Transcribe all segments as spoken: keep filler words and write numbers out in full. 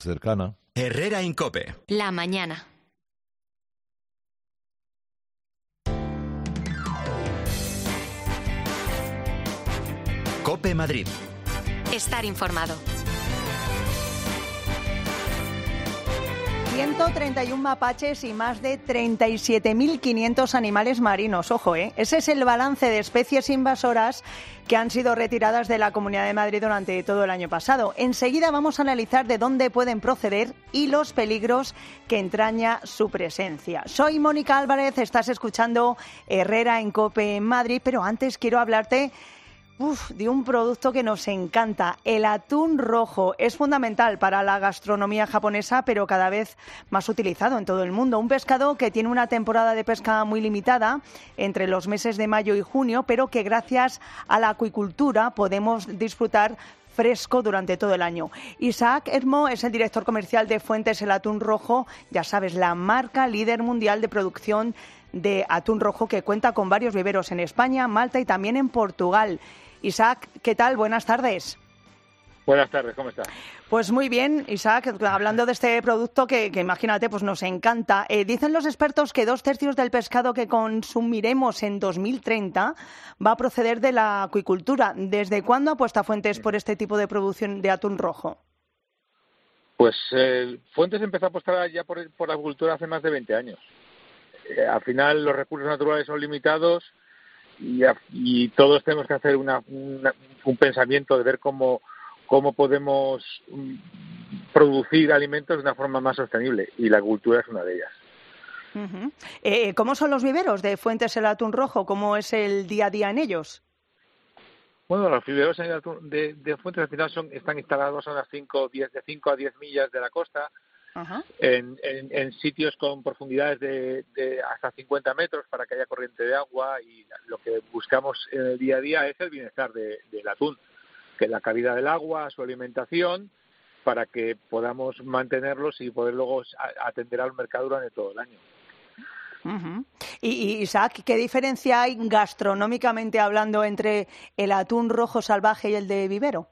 cercana. Herrera Incope. La mañana. Cope Madrid. Estar informado. ciento treinta y uno mapaches y más de treinta y siete mil quinientos animales marinos. Ojo, ¿eh? Ese es el balance de especies invasoras que han sido retiradas de la Comunidad de Madrid durante todo el año pasado. Enseguida vamos a analizar de dónde pueden proceder y los peligros que entraña su presencia. Soy Mónica Álvarez, estás escuchando Herrera en Cope en Madrid, pero antes quiero hablarte Uf, de un producto que nos encanta, el atún rojo. Es fundamental para la gastronomía japonesa, pero cada vez más utilizado en todo el mundo. Un pescado que tiene una temporada de pesca muy limitada entre los meses de mayo y junio, pero que gracias a la acuicultura podemos disfrutar fresco durante todo el año. Isaac Hermo es el director comercial de Fuentes El Atún Rojo, ya sabes, la marca líder mundial de producción de atún rojo que cuenta con varios viveros en España, Malta y también en Portugal. Isaac, ¿qué tal? Buenas tardes. Buenas tardes, ¿cómo estás? Pues muy bien, Isaac, hablando de este producto que, que imagínate, pues nos encanta. Eh, dicen los expertos que dos tercios del pescado que consumiremos en dos mil treinta va a proceder de la acuicultura. ¿Desde cuándo apuesta Fuentes por este tipo de producción de atún rojo? Pues eh, Fuentes empezó a apostar ya por, por la acuicultura hace más de veinte años. Eh, al final los recursos naturales son limitados y, y todos tenemos que hacer una, una, un pensamiento de ver cómo, cómo podemos producir alimentos de una forma más sostenible, y la acuicultura es una de ellas. Uh-huh. Eh, ¿Cómo son los viveros de Fuentes El Atún Rojo? ¿Cómo es el día a día en ellos? Bueno, los viveros de, de Fuentes al final son, están instalados a unas cinco, diez, de cinco a diez millas de la costa. Uh-huh. En, en, en sitios con profundidades de, de hasta cincuenta metros para que haya corriente de agua, y lo que buscamos en el día a día es el bienestar de, del atún, que es la calidad del agua, su alimentación, para que podamos mantenerlos y poder luego atender al mercado durante todo el año. Uh-huh. Y, y Isaac, ¿qué diferencia hay gastronómicamente hablando entre el atún rojo salvaje y el de vivero?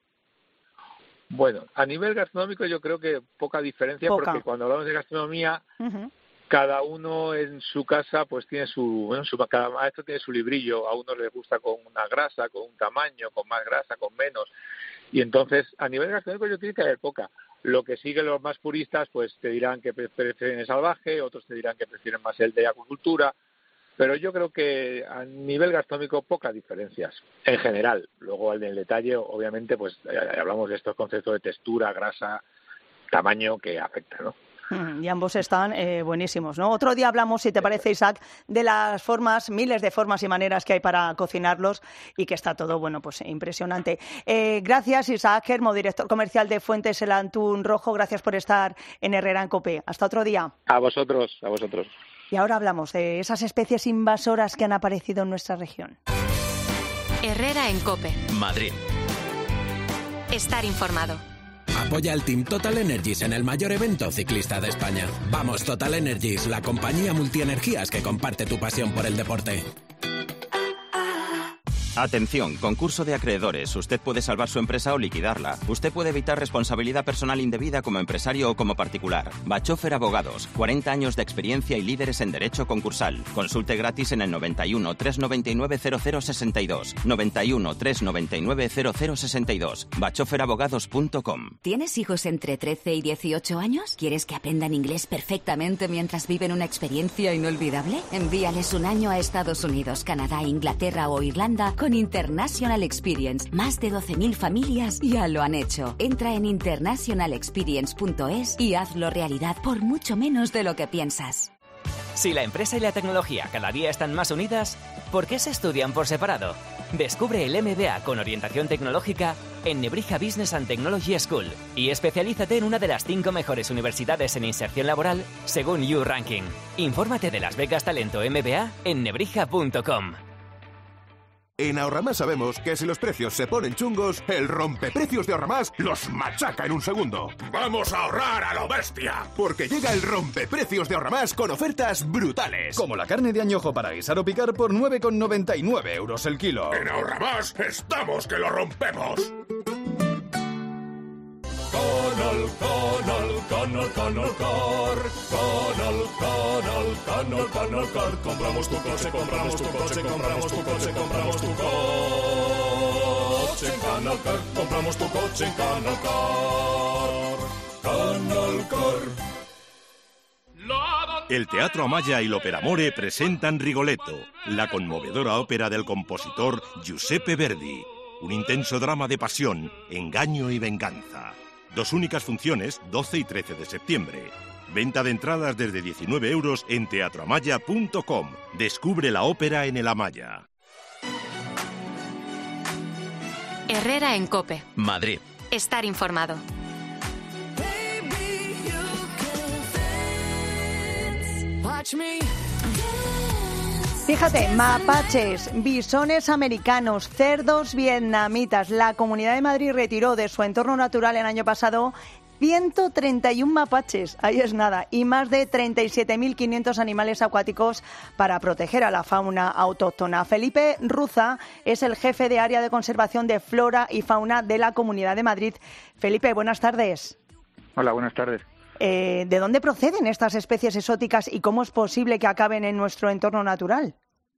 Bueno, a nivel gastronómico yo creo que poca diferencia, poca. Porque cuando hablamos de gastronomía, uh-huh, cada uno en su casa pues tiene su, bueno, su cada maestro tiene su librillo. A unos les gusta con una grasa, con un tamaño, con más grasa, con menos. Y entonces, a nivel gastronómico yo creo que hay poca. Lo que siguen los más puristas pues te dirán que prefieren el salvaje, otros te dirán que prefieren más el de acuicultura. Pero yo creo que a nivel gastronómico pocas diferencias, en general. Luego en el detalle, obviamente, pues hablamos de estos conceptos de textura, grasa, tamaño que afectan, ¿no? Y ambos están eh, buenísimos, ¿no? Otro día hablamos, si te parece, Isaac, de las formas, miles de formas y maneras que hay para cocinarlos, y que está todo, bueno, pues impresionante. Eh, gracias, Isaac Hermo, director comercial de Fuentes El Atún Rojo. Gracias por estar en Herrera en Cope. Hasta otro día. A vosotros, a vosotros. Y ahora hablamos de esas especies invasoras que han aparecido en nuestra región. Herrera en Cope. Madrid. Estar informado. Apoya al Team Total Energies en el mayor evento ciclista de España. Vamos Total Energies, la compañía multienergías que comparte tu pasión por el deporte. Atención, concurso de acreedores. Usted puede salvar su empresa o liquidarla. Usted puede evitar responsabilidad personal indebida como empresario o como particular. Bachofer Abogados, cuarenta años de experiencia y líderes en derecho concursal. Consulte gratis en el noventa y uno, trescientos noventa y nueve, cero cero sesenta y dos. noventa y uno, trescientos noventa y nueve, cero cero sesenta y dos. bachofer abogados punto com. ¿Tienes hijos entre trece y dieciocho años? ¿Quieres que aprendan inglés perfectamente mientras viven una experiencia inolvidable? Envíales un año a Estados Unidos, Canadá, Inglaterra o Irlanda con International Experience. Más de doce mil familias ya lo han hecho. Entra en international experience punto es y hazlo realidad por mucho menos de lo que piensas. Si la empresa y la tecnología cada día están más unidas, ¿por qué se estudian por separado? Descubre el M B A con orientación tecnológica en Nebrija Business and Technology School y especialízate en una de las cinco mejores universidades en inserción laboral según U Ranking. Infórmate de las becas Talento M B A en nebrija punto com. En Ahorramás sabemos que si los precios se ponen chungos, el rompeprecios de Ahorramás los machaca en un segundo. ¡Vamos a ahorrar a lo bestia! Porque llega el rompeprecios de Ahorramás con ofertas brutales. Como la carne de añojo para guisar o picar por nueve con noventa y nueve euros el kilo. En Ahorramás estamos que lo rompemos. Con Canal, canal, canal, canal Car. Canal, canal, canal, canal Car. Compramos tu coche, compramos tu coche, compramos tu coche, compramos tu coche en Canal Car. Compramos tu coche en Canal Car. Canal Car. El Teatro Amaya y l'Opera Amore presentan Rigoletto, la conmovedora ópera del compositor Giuseppe Verdi. Un intenso drama de pasión, engaño y venganza. Dos únicas funciones, doce y trece de septiembre. Venta de entradas desde diecinueve euros en teatro amaya punto com. Descubre la ópera en el Amaya. Herrera en COPE. Madrid. Estar informado. Fíjate, mapaches, bisones americanos, cerdos vietnamitas. La Comunidad de Madrid retiró de su entorno natural el año pasado ciento treinta y uno mapaches, ahí es nada, y más de treinta y siete mil quinientos animales acuáticos para proteger a la fauna autóctona. Felipe Ruza es el jefe de área de conservación de flora y fauna de la Comunidad de Madrid. Felipe, buenas tardes. Hola, buenas tardes. Eh, ¿De dónde proceden estas especies exóticas y cómo es posible que acaben en nuestro entorno natural?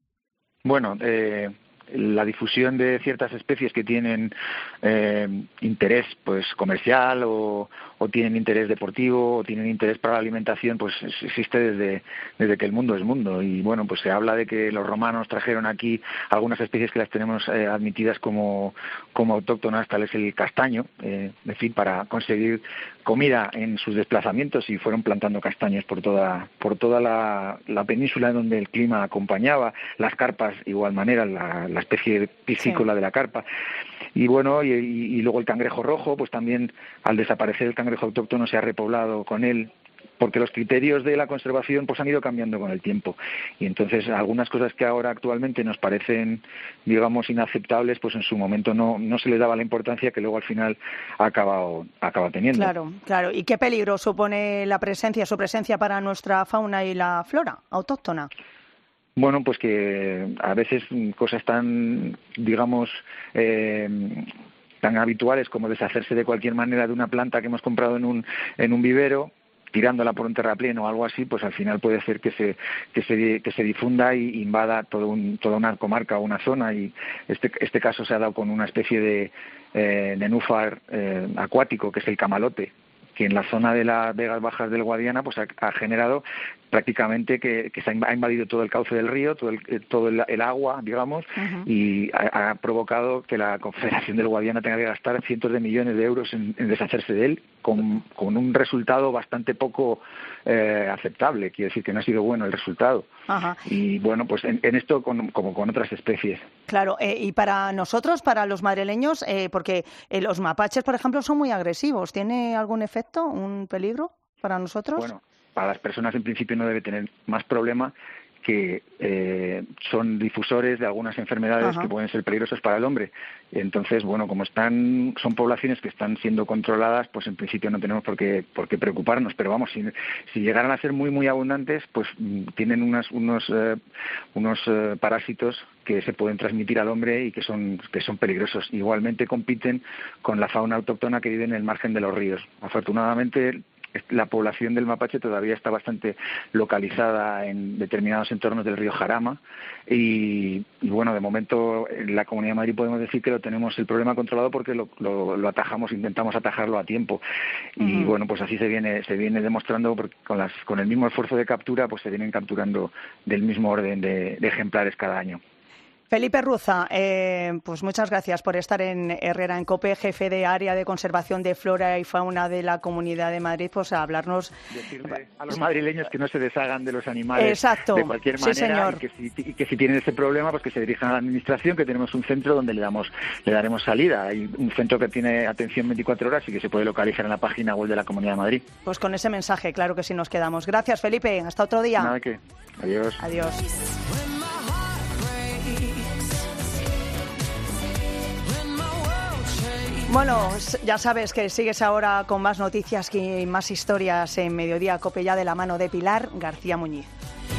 Bueno, eh, la difusión de ciertas especies que tienen eh, interés pues comercial o, o tienen interés deportivo o tienen interés para la alimentación, pues existe desde, desde que el mundo es mundo. Y bueno, pues se habla de que los romanos trajeron aquí algunas especies que las tenemos eh, admitidas como, como autóctonas, tal es el castaño, eh, en fin, para conseguir comida en sus desplazamientos, y fueron plantando castaños por toda por toda la, la península donde el clima acompañaba, las carpas igual manera, la, la especie piscícola sí. de la carpa. Y bueno, y, y, y luego el cangrejo rojo, pues también al desaparecer el cangrejo autóctono se ha repoblado con él, porque los criterios de la conservación pues han ido cambiando con el tiempo, y entonces algunas cosas que ahora actualmente nos parecen, digamos, inaceptables, pues en su momento no no se le daba la importancia que luego al final ha acabado acaba teniendo. Claro, claro. ¿Y qué peligro supone la presencia, su presencia para nuestra fauna y la flora autóctona? Bueno, pues que a veces cosas tan, digamos, eh, tan habituales como deshacerse de cualquier manera de una planta que hemos comprado en un en un vivero, tirándola por un terraplén o algo así, pues al final puede hacer que se que se que se difunda y invada todo un, toda una comarca o una zona, y este este caso se ha dado con una especie de eh, nenúfar eh, acuático, que es el camalote, que en la zona de las Vegas Bajas del Guadiana pues ha, ha generado prácticamente que, que se ha invadido todo el cauce del río, todo el, todo el, el agua, digamos, uh-huh. y ha, ha provocado que la Confederación del Guadiana tenga que gastar cientos de millones de euros en, en deshacerse de él, con, con un resultado bastante poco eh, aceptable. Quiere decir que no ha sido bueno el resultado. Uh-huh. Y bueno, pues en, en esto con, como con otras especies. Claro, eh, y para nosotros, para los madrileños, eh, porque eh, los mapaches, por ejemplo, son muy agresivos. ¿Tiene algún efecto, un peligro para nosotros? Bueno, para las personas en principio no debe tener más problema, que eh, son difusores de algunas enfermedades Ajá. que pueden ser peligrosas para el hombre. Entonces, bueno, como están, son poblaciones que están siendo controladas, pues en principio no tenemos por qué, por qué preocuparnos. Pero vamos, si, si llegaran a ser muy, muy abundantes, pues tienen unas, unos, eh, unos eh, parásitos que se pueden transmitir al hombre y que son, que son peligrosos. Igualmente compiten con la fauna autóctona que vive en el margen de los ríos. Afortunadamente, la población del mapache todavía está bastante localizada en determinados entornos del río Jarama, y, y bueno, de momento en la Comunidad de Madrid podemos decir que lo tenemos el problema controlado porque lo, lo, lo atajamos, intentamos atajarlo a tiempo, y uh-huh. bueno, pues así se viene se viene demostrando, porque con las con el mismo esfuerzo de captura pues se vienen capturando del mismo orden de, de ejemplares cada año. Felipe Ruza, eh, pues muchas gracias por estar en Herrera en COPE, jefe de área de conservación de flora y fauna de la Comunidad de Madrid, pues a hablarnos. Decirle a los madrileños que no se deshagan de los animales Exacto. de cualquier manera, sí, señor. Y, que si, y que si tienen ese problema, pues que se dirijan a la administración, que tenemos un centro donde le damos le daremos salida. Hay un centro que tiene atención veinticuatro horas y que se puede localizar en la página web de la Comunidad de Madrid. Pues con ese mensaje, claro que sí nos quedamos. Gracias, Felipe. Hasta otro día. Nada que. Adiós. Adiós. Bueno, ya sabes que sigues ahora con más noticias y más historias en Mediodía COPE, ya de la mano de Pilar García Muñiz.